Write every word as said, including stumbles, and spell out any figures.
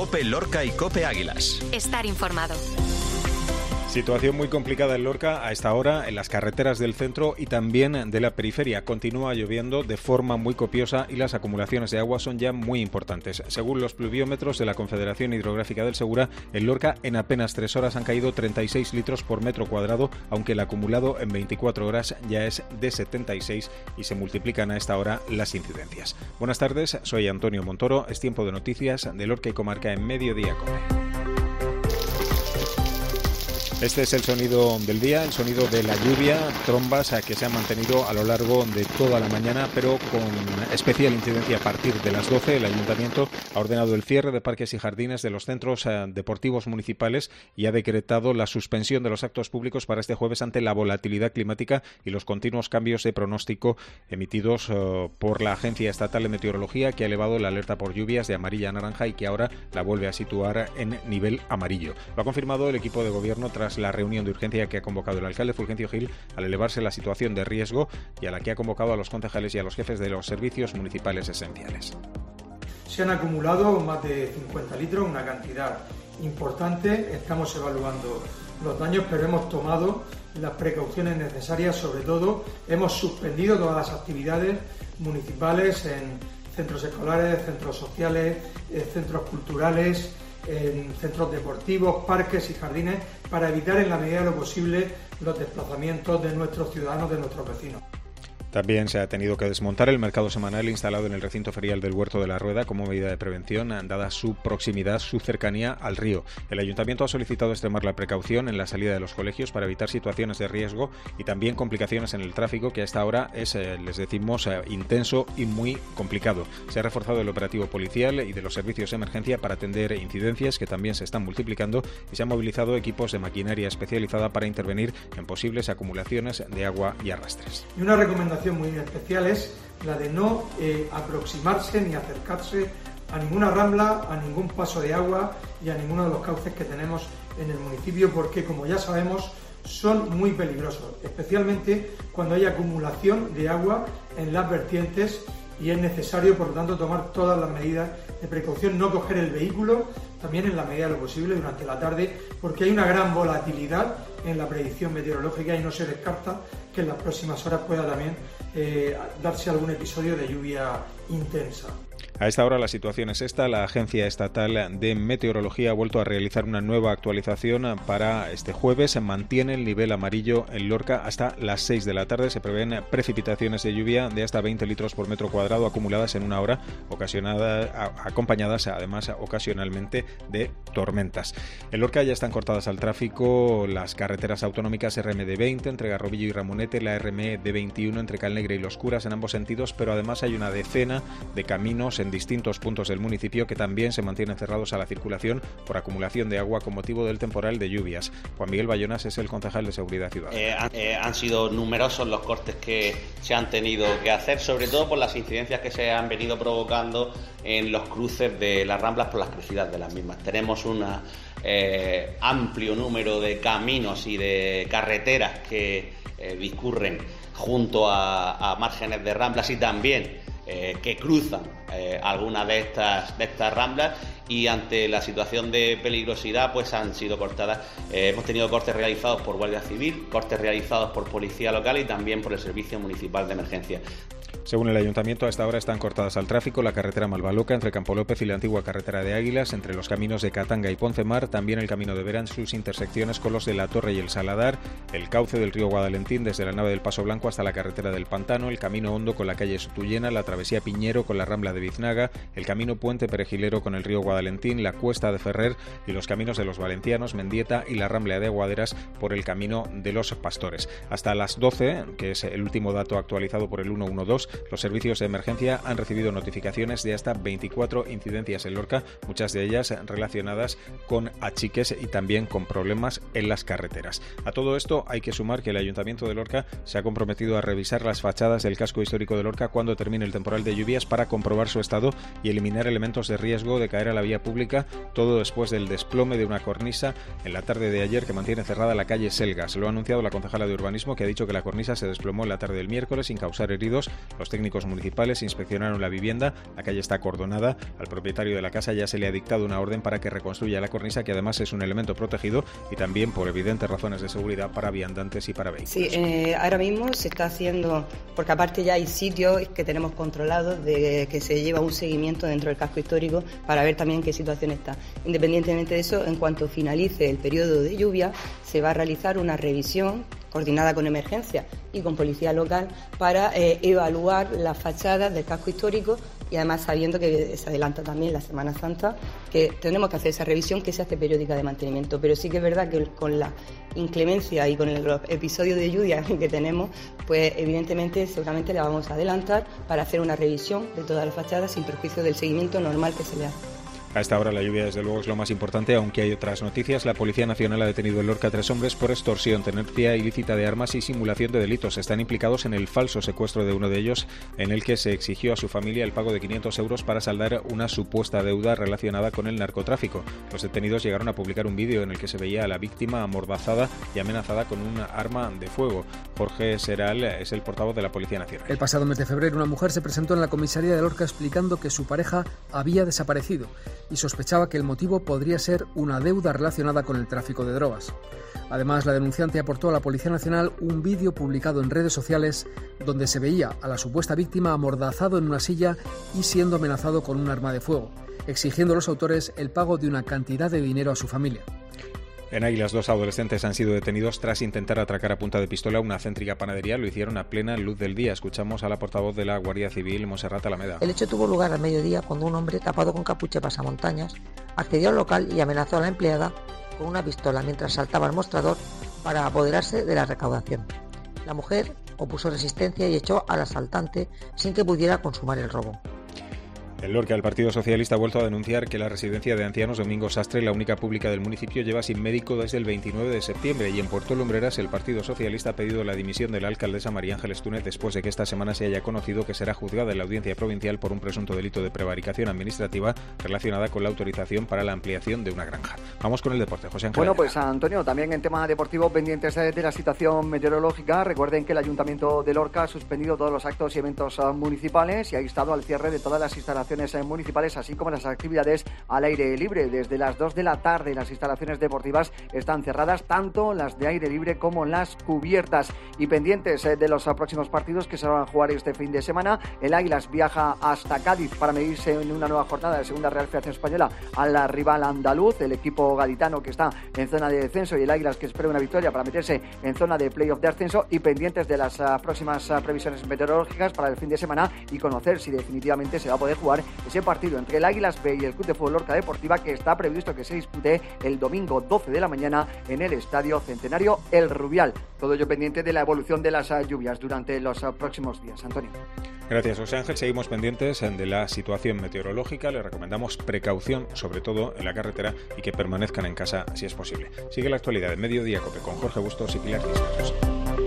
COPE Lorca y COPE Águilas. Estar informado. Situación muy complicada en Lorca a esta hora en las carreteras del centro y también de la periferia. Continúa lloviendo de forma muy copiosa y las acumulaciones de agua son ya muy importantes. Según los pluviómetros de la Confederación Hidrográfica del Segura, en Lorca en apenas tres horas han caído treinta y seis litros por metro cuadrado, aunque el acumulado en veinticuatro horas ya es de setenta y seis y se multiplican a esta hora las incidencias. Buenas tardes, soy Antonio Montoro. Es tiempo de noticias de Lorca y comarca en Mediodía Cope. Este es el sonido del día, el sonido de la lluvia, trombas que se han mantenido a lo largo de toda la mañana, pero con especial incidencia a partir de las doce. El Ayuntamiento ha ordenado el cierre de parques y jardines de los centros deportivos municipales y ha decretado la suspensión de los actos públicos para este jueves ante la volatilidad climática y los continuos cambios de pronóstico emitidos uh, por la Agencia Estatal de Meteorología, que ha elevado la alerta por lluvias de amarilla a naranja y que ahora la vuelve a situar en nivel amarillo. Lo ha confirmado el equipo de gobierno tras la reunión de urgencia que ha convocado el alcalde Fulgencio Gil al elevarse la situación de riesgo y a la que ha convocado a los concejales y a los jefes de los servicios municipales esenciales. Se han acumulado más de cincuenta litros, una cantidad importante. Estamos evaluando los daños, pero hemos tomado las precauciones necesarias. Sobre todo, hemos suspendido todas las actividades municipales en centros escolares, centros sociales, centros culturales, en centros deportivos, parques y jardines, para evitar en la medida de lo posible los desplazamientos de nuestros ciudadanos, de nuestros vecinos. También se ha tenido que desmontar el mercado semanal instalado en el recinto ferial del Huerto de la Rueda como medida de prevención, dada su proximidad, su cercanía al río. El Ayuntamiento ha solicitado extremar la precaución en la salida de los colegios para evitar situaciones de riesgo y también complicaciones en el tráfico, que a esta hora es, eh, les decimos, eh, intenso y muy complicado. Se ha reforzado el operativo policial y de los servicios de emergencia para atender incidencias que también se están multiplicando y se han movilizado equipos de maquinaria especializada para intervenir en posibles acumulaciones de agua y arrastres. Y una recomendación muy especial es la de no eh, aproximarse ni acercarse a ninguna rambla, a ningún paso de agua y a ninguno de los cauces que tenemos en el municipio, porque, como ya sabemos, son muy peligrosos, especialmente cuando hay acumulación de agua en las vertientes, y es necesario, por lo tanto, tomar todas las medidas de precaución, no coger el vehículo, también en la medida de lo posible durante la tarde, porque hay una gran volatilidad en la predicción meteorológica y no se descarta que en las próximas horas pueda también eh, darse algún episodio de lluvia intensa. A esta hora la situación es esta. La Agencia Estatal de Meteorología ha vuelto a realizar una nueva actualización para este jueves. Se mantiene el nivel amarillo en Lorca hasta las seis de la tarde. Se prevén precipitaciones de lluvia de hasta veinte litros por metro cuadrado acumuladas en una hora, ocasionadas, acompañadas además ocasionalmente de tormentas. En Lorca ya están cortadas al tráfico las carreteras autonómicas R M D veinte entre Garrobillo y Ramonete, la R M D veintiuno entre Calnegre y Los Curas en ambos sentidos, pero además hay una decena de caminos en distintos puntos del municipio que también se mantienen cerrados a la circulación por acumulación de agua con motivo del temporal de lluvias. Juan Miguel Bayonas es el concejal de Seguridad Ciudadana. Eh, han, eh, han sido numerosos los cortes que se han tenido que hacer, sobre todo por las incidencias que se han venido provocando en los cruces de las ramblas por las crecidas de las mismas. Tenemos un eh, amplio número de caminos y de carreteras que eh, discurren junto a, a márgenes de ramblas y también Eh, que cruzan eh, algunas de estas de estas ramblas, y ante la situación de peligrosidad pues han sido cortadas. Eh, hemos tenido cortes realizados por Guardia Civil, cortes realizados por Policía Local y también por el Servicio Municipal de Emergencia. Según el Ayuntamiento, a esta hora están cortadas al tráfico la carretera Malvaloca entre Campo López y la antigua carretera de Águilas, entre los caminos de Catanga y Poncemar, también el camino de Vera en sus intersecciones con los de La Torre y el Saladar, el cauce del río Guadalentín desde la nave del Paso Blanco hasta la carretera del Pantano, el camino Hondo con la calle Sotuyena, la travesía Piñero con la rambla de Biznaga, el camino Puente Perejilero con el río Guadalentín, la cuesta de Ferrer y los caminos de los Valencianos, Mendieta y la rambla de Aguaderas por el camino de los Pastores. Hasta las doce, que es el último dato actualizado por el ciento doce, los servicios de emergencia han recibido notificaciones de hasta veinticuatro incidencias en Lorca, muchas de ellas relacionadas con achiques y también con problemas en las carreteras. A todo esto hay que sumar que el Ayuntamiento de Lorca se ha comprometido a revisar las fachadas del casco histórico de Lorca cuando termine el temporal de lluvias para comprobar su estado y eliminar elementos de riesgo de caer a la vía pública, todo después del desplome de una cornisa en la tarde de ayer que mantiene cerrada la calle Selgas. Lo ha anunciado la concejala de Urbanismo, que ha dicho que la cornisa se desplomó en la tarde del miércoles sin causar heridos. Los técnicos municipales inspeccionaron la vivienda, la calle está acordonada, al propietario de la casa ya se le ha dictado una orden para que reconstruya la cornisa, que además es un elemento protegido, y también por evidentes razones de seguridad para viandantes y para vehículos. Sí, eh, ahora mismo se está haciendo, porque aparte ya hay sitios que tenemos controlados de que se lleva un seguimiento dentro del casco histórico para ver también qué situación está. Independientemente de eso, en cuanto finalice el periodo de lluvia, se va a realizar una revisión coordinada con emergencia y con policía local para eh, evaluar las fachadas del casco histórico, y además sabiendo que se adelanta también la Semana Santa, que tenemos que hacer esa revisión que se hace periódica de mantenimiento. Pero sí que es verdad que con la inclemencia y con los episodios de lluvia que tenemos, pues evidentemente seguramente la vamos a adelantar para hacer una revisión de todas las fachadas sin perjuicio del seguimiento normal que se le hace. A esta hora la lluvia desde luego es lo más importante, aunque hay otras noticias. La Policía Nacional ha detenido en Lorca a tres hombres por extorsión, tenencia ilícita de armas y simulación de delitos. Están implicados en el falso secuestro de uno de ellos, en el que se exigió a su familia el pago de quinientos euros para saldar una supuesta deuda relacionada con el narcotráfico. Los detenidos llegaron a publicar un vídeo en el que se veía a la víctima amordazada y amenazada con un arma de fuego. Jorge Seral es el portavoz de la Policía Nacional. El pasado mes de febrero una mujer se presentó en la comisaría de Lorca explicando que su pareja había desaparecido y sospechaba que el motivo podría ser una deuda relacionada con el tráfico de drogas. Además, la denunciante aportó a la Policía Nacional un vídeo publicado en redes sociales donde se veía a la supuesta víctima amordazado en una silla y siendo amenazado con un arma de fuego, exigiendo a los autores el pago de una cantidad de dinero a su familia. En Águilas, dos adolescentes han sido detenidos tras intentar atracar a punta de pistola una céntrica panadería. Lo hicieron a plena luz del día. Escuchamos a la portavoz de la Guardia Civil, Monserrat Alameda. El hecho tuvo lugar al mediodía cuando un hombre tapado con capucha pasamontañas accedió al local y amenazó a la empleada con una pistola mientras saltaba al mostrador para apoderarse de la recaudación. La mujer opuso resistencia y echó al asaltante sin que pudiera consumar el robo. En Lorca, el Partido Socialista ha vuelto a denunciar que la residencia de ancianos Domingo Sastre, la única pública del municipio, lleva sin médico desde el veintinueve de septiembre, y en Puerto Lumbreras el Partido Socialista ha pedido la dimisión de la alcaldesa María Ángeles Túnez después de que esta semana se haya conocido que será juzgada en la audiencia provincial por un presunto delito de prevaricación administrativa relacionada con la autorización para la ampliación de una granja. Vamos con el deporte, José Ángel. Bueno, pues Antonio, también en tema deportivo, pendientes de la situación meteorológica. Recuerden que el Ayuntamiento de Lorca ha suspendido todos los actos y eventos municipales y ha instado al cierre de todas las instalaciones municipales, así como las actividades al aire libre. Desde las dos de la tarde las instalaciones deportivas están cerradas, tanto las de aire libre como las cubiertas. Y pendientes de los próximos partidos que se van a jugar este fin de semana, el Águilas viaja hasta Cádiz para medirse en una nueva jornada de Segunda Real Federación Española al rival andaluz, el equipo gaditano que está en zona de descenso, y el Águilas que espera una victoria para meterse en zona de playoff de ascenso. Y pendientes de las uh, próximas uh, previsiones meteorológicas para el fin de semana y conocer si definitivamente se va a poder jugar ese partido entre el Águilas B y el Club de Fútbol Lorca Deportiva, que está previsto que se dispute el domingo doce de la mañana en el Estadio Centenario El Rubial. Todo ello pendiente de la evolución de las uh, lluvias durante los uh, próximos días. Antonio. Gracias, José Ángel. Seguimos pendientes de la situación meteorológica. Les recomendamos precaución, sobre todo en la carretera, y que permanezcan en casa si es posible. Sigue la actualidad de Mediodía Cope con Jorge Bustos y Pilar Cisneros.